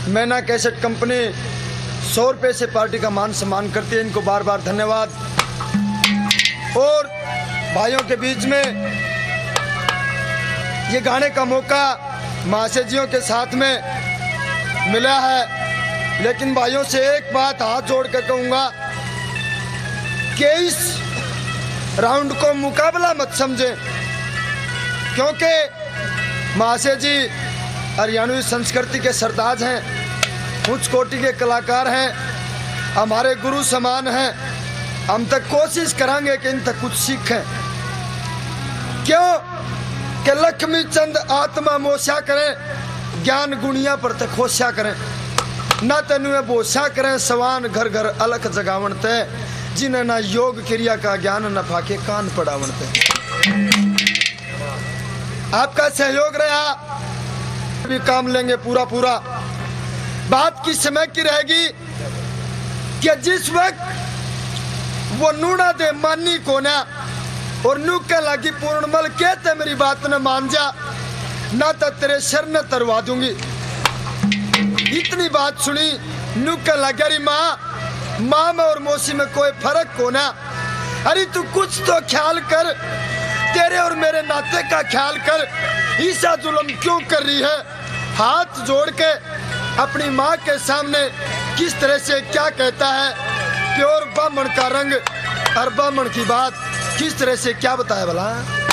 मैना cassette company 100 रुपये से पार्टी का मान सम्मान करती है। इनको बार बार धन्यवाद। और भाइयों के बीच में ये गाने का मौका महाशयजियों के साथ में मिला है, लेकिन भाइयों से एक बात हाथ जोड़ कर कहूँगा कि इस राउंड को मुकाबला मत समझें, क्योंकि महाशय जी हरियाणवी संस्कृति के सरताज हैं, उच्च कोटि के कलाकार हैं, हमारे गुरु समान हैं। हम तक कोशिश करेंगे कि इन तक कुछ सीखें। क्यों कि लक्ष्मी चंद आत्मा मोशा करें, ज्ञान गुणिया पर तक होशा करें, ना तेनुए बोशा करें, सवान घर घर अलग जगावन तय, जिन्हें ना योग क्रिया का ज्ञान न फाके कान पड़ावन तय। आपका सहयोग रहा, भी काम लेंगे पूरा पूरा। बात किस समय की रहेगी कि जिस वक्त वो नूना दे मानी को ना और नू के लगी पूर्णमल कहते मेरी बात न मान जा, ना तो तेरे शर न तरवा दूंगी। इतनी बात सुनी नू के लगे अरे माँ में और मौसी में कोई फर्क को ना। अरे तू कुछ तो ख्याल कर, तेरे और मेरे नाते का ख्याल कर, ईसा जुल्म क्यों कर रही है। हाथ जोड़ के अपनी माँ के सामने किस तरह से क्या कहता है, प्योर ब्राह्मण का रंग और ब्राह्मण की बात किस तरह से क्या बताया भला।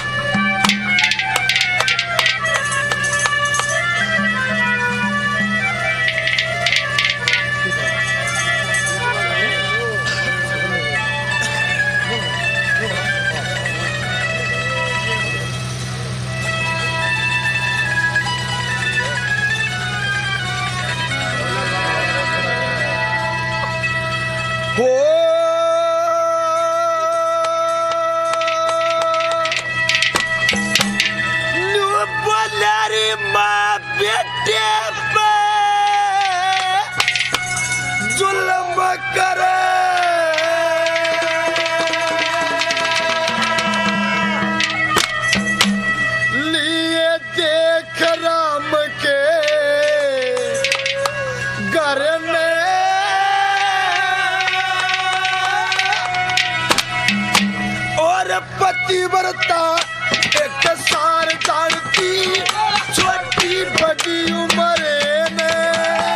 पतिव्रता एक सार जानती छोटी बड़ी उम्र में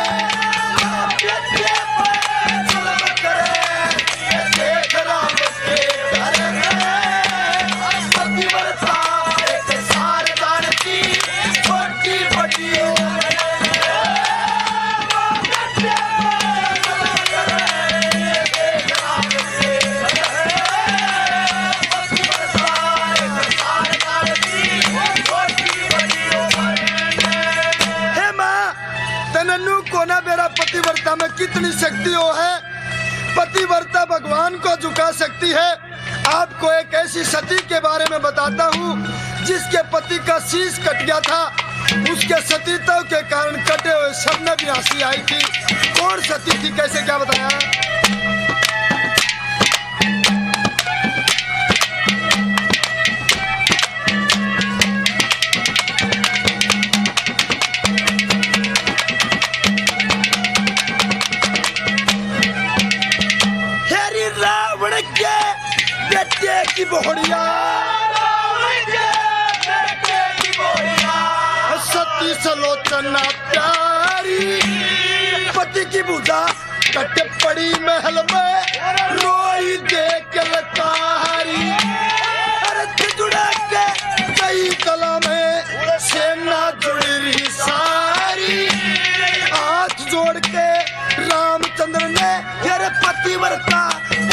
देख राम के घर में। पतिव्रता एक सार जानती छोटी बड़ी उम्र पतिव्रता में कितनी शक्ति हो है। पतिव्रता भगवान को झुका सकती है। आपको एक ऐसी सती के बारे में बताता हूँ जिसके पति का शीश कट गया था। उसके सतीत्व के कारण कटे हुए सबने भी हंसी आई थी। कौन सती थी, कैसे क्या बताया। की बोहड़िया सती सलोचना प्यारी, पति की बुझा कट पड़ी महल में रोई देख लकारी। अरे जुड़ा के कई कला में सेना जुड़ी रही सारी। हाथ जोड़ के रामचंद्र ने यार पतिव्रता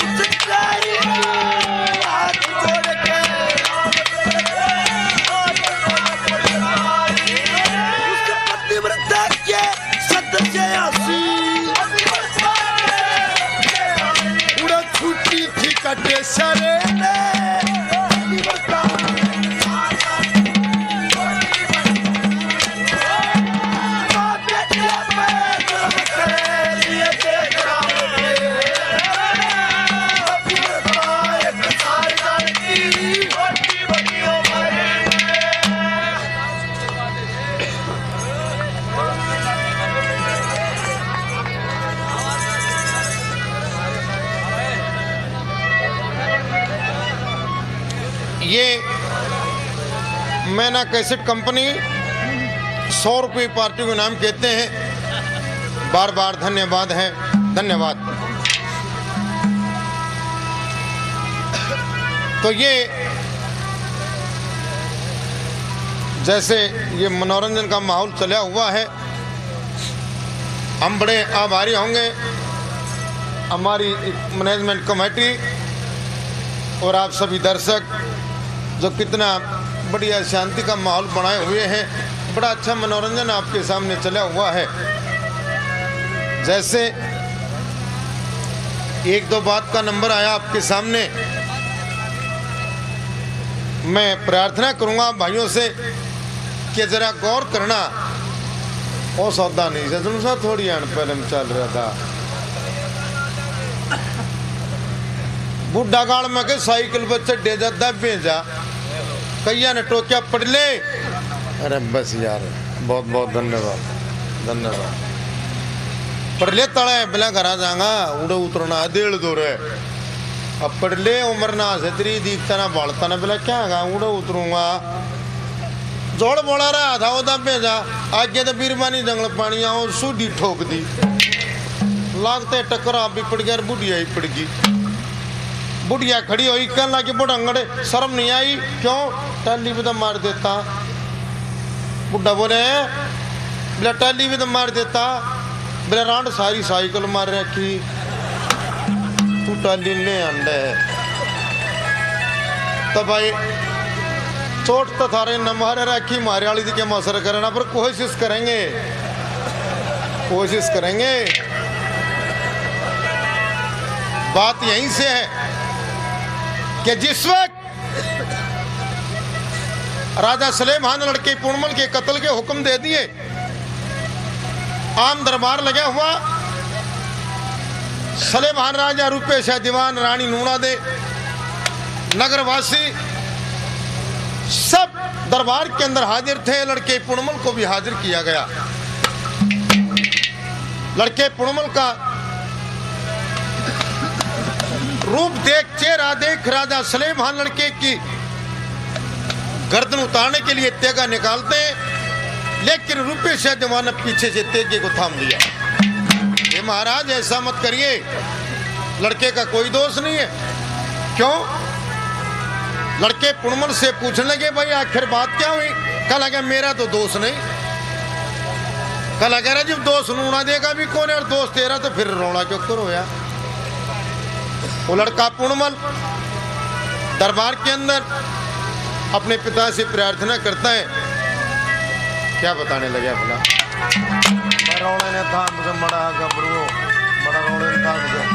छुट्टी थी कटे सरे मैना कैसेट कंपनी 100 रुपये पार्टी को नाम कहते हैं। बार बार धन्यवाद है, धन्यवाद। तो ये जैसे ये मनोरंजन का माहौल चला हुआ है, हम बड़े आभारी होंगे हमारी मैनेजमेंट कमेटी और आप सभी दर्शक जो कितना बढ़िया शांति का माहौल बनाए हुए हैं। बड़ा अच्छा मनोरंजन आपके सामने चला हुआ है। जैसे एक दो बात का नंबर आया आपके सामने, मैं प्रार्थना करूंगा भाइयों से कि जरा गौर करना। वो सौदा नहीं से तुम सा थोड़ी अनपढ़ में चल रहा था। बुढ़ा गाड़ में के साइकिल पर चढ़े जा भेजा, कैया ने टोकिया पढ़ ले। अरे बस यार, बहुत बहुत धन्यवाद, धन्यवाद। पढ़ ले तड़े बिला घर जाऊंगा, उड़े उतरना डेढ़ दूर है। अब पढ़ ले उम्र ना से तेरी दीपता ना बाढ़ता ना बिला क्या गा, उड़े उतरूंगा। जोड़ बोला रहा था वो दब भेजा, आगे तो बीरबानी जंगल पानी आओ सूडी ठोक दी, लागते टकरा भी पड़ गया, बुढ़िया ही पड़ गई। बुढ़िया खड़ी हुई कहने लगी बुढ़ अंगड़े शर्म नहीं आई क्यों, टाली भी तो मार देता। बुढ़ा बोले बोला टाली भी तो मार देता, बोला रांड सारी साइकिल मार रखी, तू टाली ले अंडे है। तो भाई चोट तो थारे न मारे रखी, मारे वाली थी क्या मसर करना, पर कोशिश करेंगे, कोशिश करेंगे। बात यहीं से है कि जिस वक्त राजा सुलेमान लड़के पूर्णमल के कत्ल के हुक्म दे दिए, आम दरबार लगा हुआ, सुलेमान राजा रूपे शाह दीवान रानी नूना दे नगरवासी सब दरबार के अंदर हाजिर थे। लड़के पूर्णमल को भी हाजिर किया गया। लड़के पूर्णमल का रूप देख, चेहरा देख राजा सुलेमान लड़के की गर्दन उतारने के लिए तेगा निकालते हैं, लेकिन रूपे शाह दीवान ने पीछे से तेगे को थाम लिया। ये महाराज ऐसा मत करिए, लड़के का कोई दोष नहीं है। क्यों? लड़के पूर्णमल से पूछने लगे भाई आखिर बात क्या हुई। कल लगा मेरा तो दोष नहीं। कल लगा जब दोष नूना देगा भी कौन है और दोष तेरा, तो फिर रोना क्यों करो यार। वो लड़का पूर्णमल दरबार के अंदर अपने पिता से प्रार्थना करता है। क्या बताने लगे अपना रोने ने था मुझे बड़ा गबरू, बड़ा रोने ने था मुझे।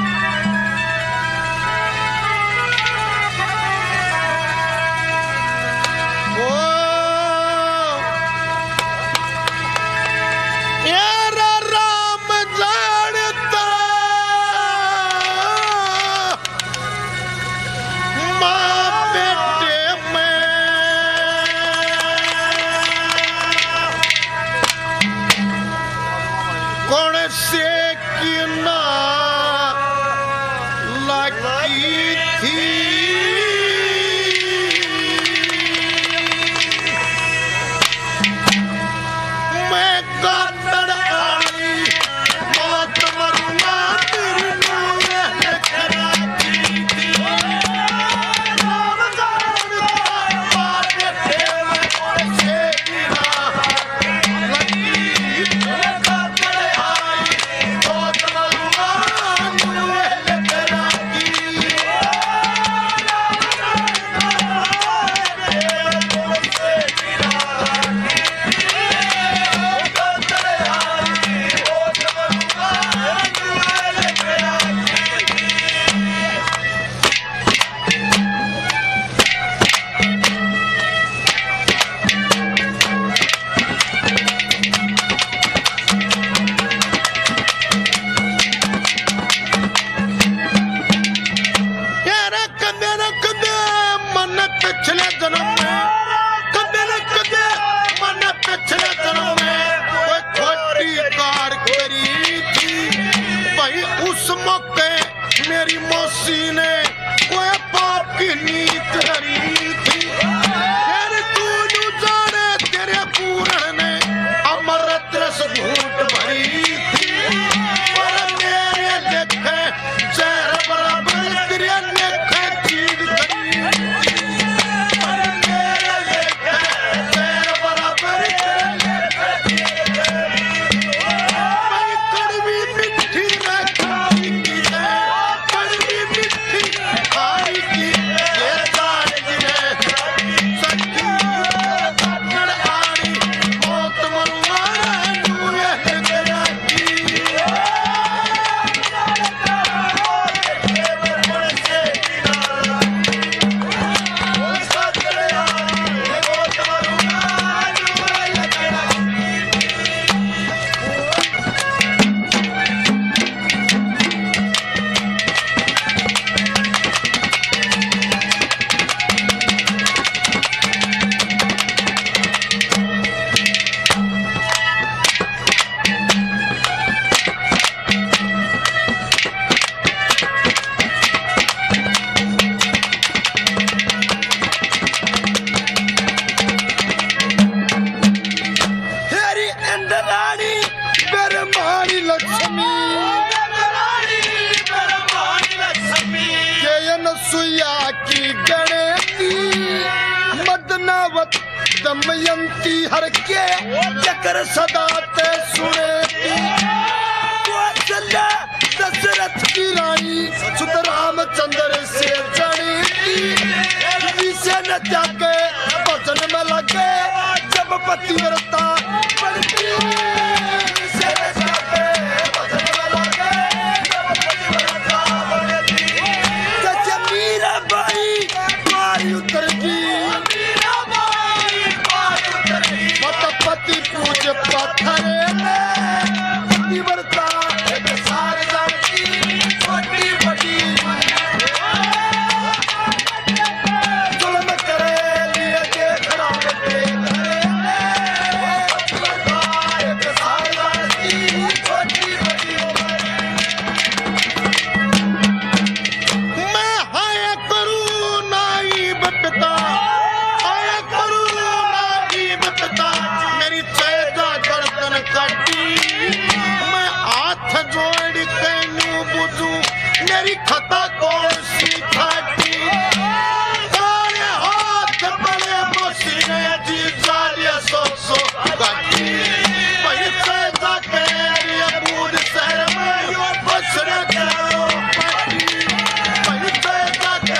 पद्मावत दमयंती हर के चक्र सदा ते सुनेती कौशल्या दशरथ की रानी सुत रामचंद्र से जनीती विषय न त्यागे भजन में लगे जब पतिव्रता बनती विषय न त्यागे भजन में लगे जब पतिव्रता बनती जैसे मीराबाई पार उतर की पति पूज पत्थरे में पतिव्रता एक सार जानती छोटी बड़ी जुल्म करे लिए के खड़ा के घरे में पतिव्रता एक सार जानती छोटी बड़ी मैं हाय करूं नाइब पिता हाय करूं नाइब पिता मेरी चेता गर्दन काटी मैं हाथ जोड़ के नू बुझू मेरी खता कौन सी खाटी तारे हाथ बड़े मसीने जी जालिया सो काटी भाई चेता के लिए बूढ़ शहर में बसने करो पाटी भाई चेता के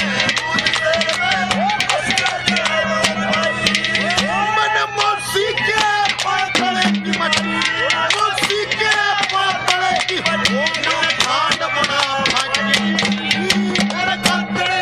मन मौसी के पातले की मट्टी मौसी के पातले की खांड बना भागी मेरे कांतरे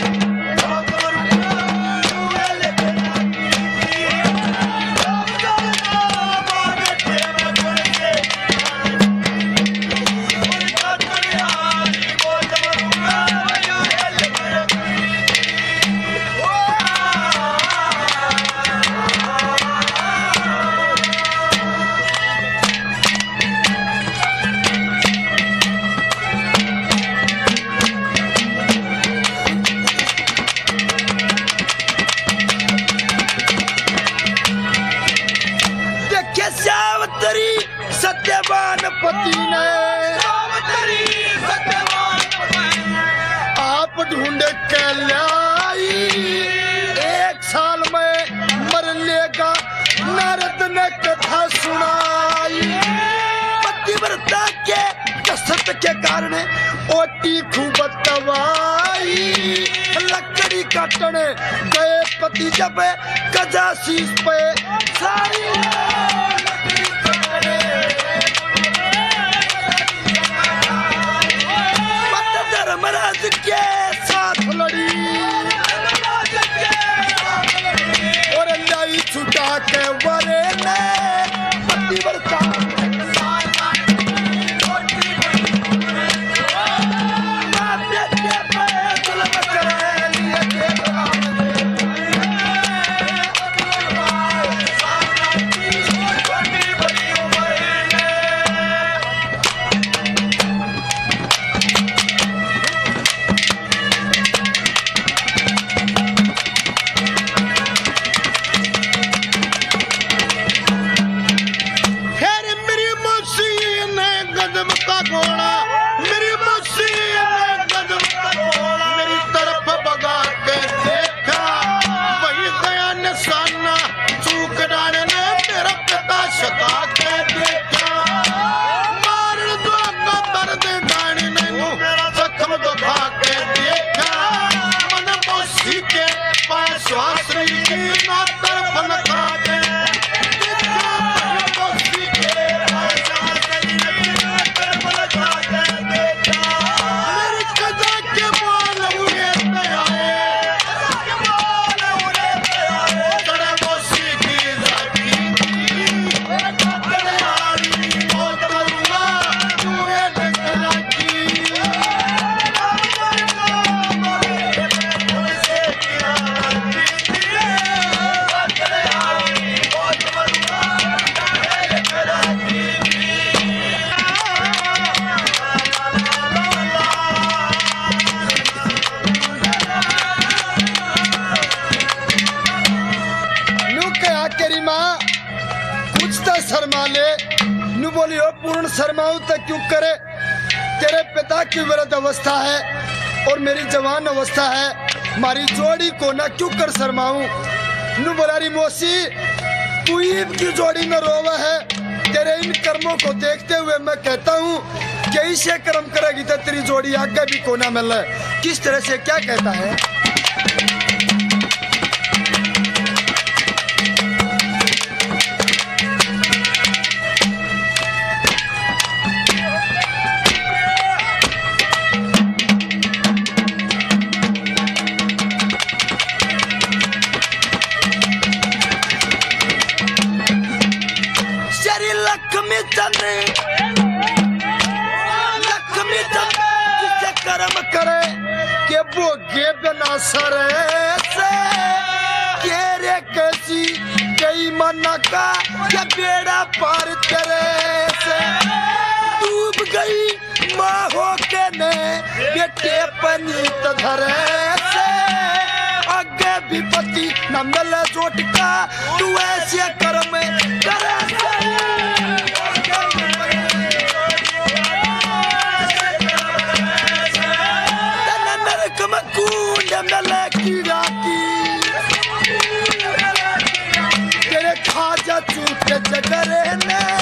देखे सावतरी सत्यवान पति ने आप ढूंढे के लाई एक साल में मर लेगा नारद ने कथा सुनाई पतिव्रता के कसरत के कारण ओटी खूब दवाई लकड़ी काटने गए पति जब गजा शीश पे सारी लकड़ी काटने पत धर्मराज के साथ लड़ी और लाई छुटा के वरे ने पतिव्रता शर्मा ले नु बोली हो पूर्ण शर्माऊ तक क्यों करे तेरे पिता की वृद्ध अवस्था है और मेरी जवान अवस्था है मारी जोड़ी को ना क्यों कर शर्माऊं नु बोलारी मौसी तू ईब की जोड़ी में रोवा है। तेरे इन कर्मों को देखते हुए मैं कहता हूँ कि ऐसे कर्म करेगी तो तेरी जोड़ी आगे भी कोना मिल है। किस तरह से क्या कहता है? लक्ष्मी चंद्र जिसे कर्म करे के वो गे बिना सरे से के रे कैसी कई मना का के बेड़ा पार करे से डूब गई माँ हो के ने बेटे पनीत धरे से आगे विपत्ति न मिले चोट का तू ऐसे कर्म करे तेरे खाजा चूट जगरे ने